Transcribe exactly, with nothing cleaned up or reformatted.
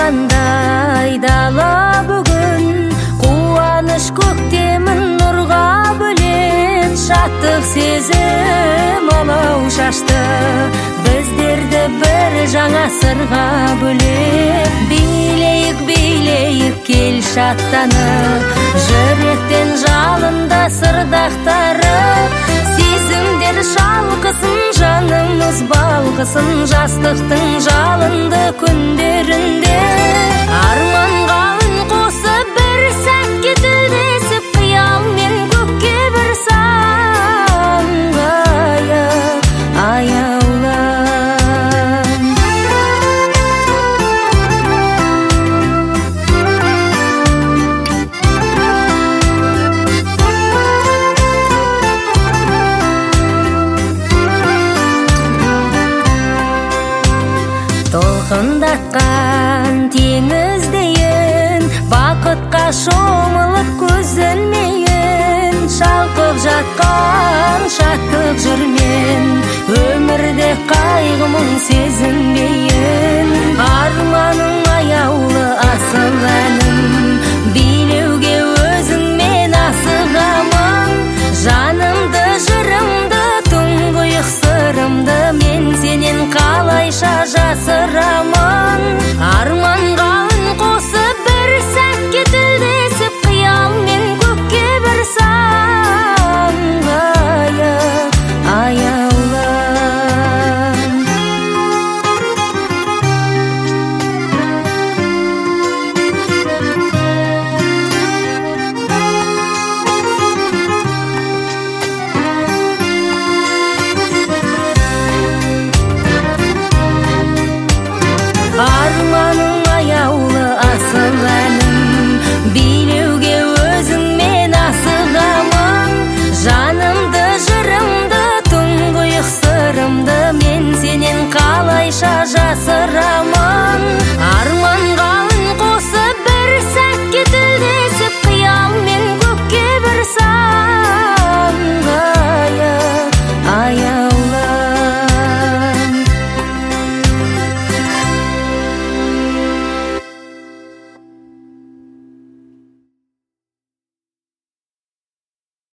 айлангандай дала бүгүн, кубаныч көктемин нурга бөлөт, шаттык сезим алау шашты, биздерди бир жаңа сырга бөлөт. Бийлейик, бийлейик, кел шаттанып, жүрөктен жалында сырдактары, сезимдер шалкысын, жанымыз балкысын, жастыктын жалынды күндөрүндө. Арманга үн косуп бир сәтке тілдесіп, кыял мен көкке бір самғая аяулан. Толқындатқан теңіздейін, бақытқа шомылып көзілмейін, шалқып жатқан шаттық жүрмен, өмірде қайғы мұң сезінбейін.